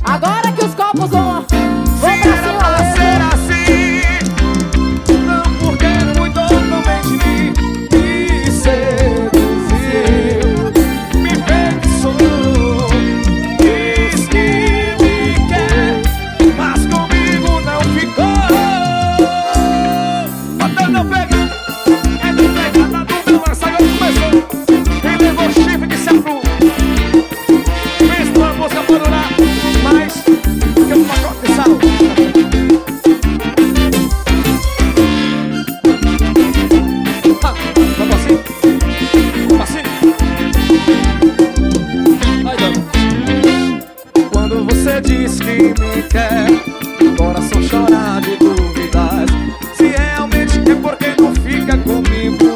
Agora que os copos vão Se pra era cima pra mesmo. ser assim, não porque cuidou tão bem de mim. Me seduziu, me enfeitiçou, diz que me quer, mas comigo não ficou. Botando não pega, é não pegada do meu lançador começou. Quem levou chifre que se aflou. Fez tua música para durar mais que um pacote de sal. Vamos assim? Assim? Vai, Dona. Quando você diz que me quer, coração chora de dúvidas. Se realmente quer, por que não fica comigo?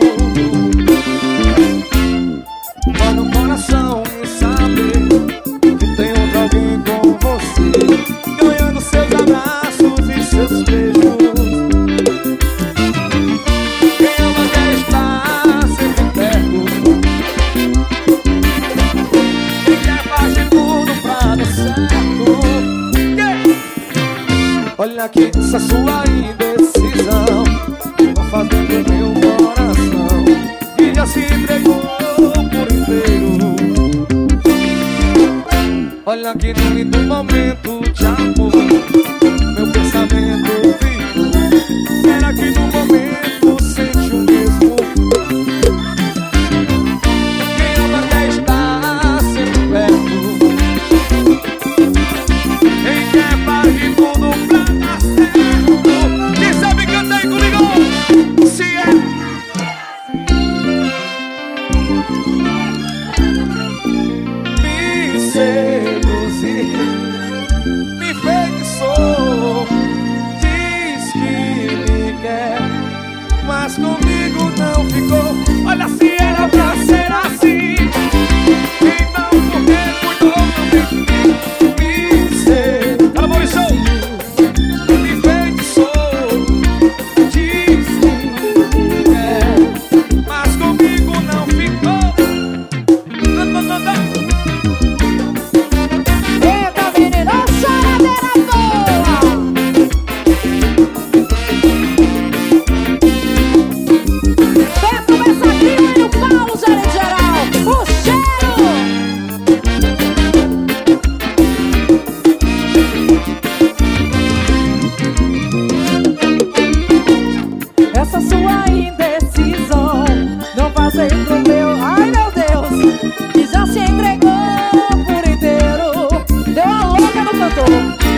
Dói no coração em saber que tem outro alguém com você, ganhando seus abraços e seus beijos. Quem ama quer estar sempre perto, quem quer faz de tudo pra dar certo. Olha aqui essa sua indecisão, tá fazendo meu coração e já se entregou por inteiro. Olha que no lindo momento de amor, meu pensamento ficou. Será que no momento sente o mesmo? Quem ama quer estar sempre perto, quem quer faz de tudo pra dar certo. Quem sabe canta aí comigo? Se é me seduziu, me enfeitiçou, diz que me quer, mas comigo não ficou. Olha, se era pra ser assim, então por que cuidou tão bem de mim? Me seduziu, me enfeitiçou, diz que me quer, mas comigo não ficou. Eita, menino, choradeira boa. Vem começar aqui, no Paulo, gerente geral. O cheiro. Essa sua indecisão não faz bem pro meu. Ai, meu Deus, que já se entregou por inteiro. Deu a louca no cantor.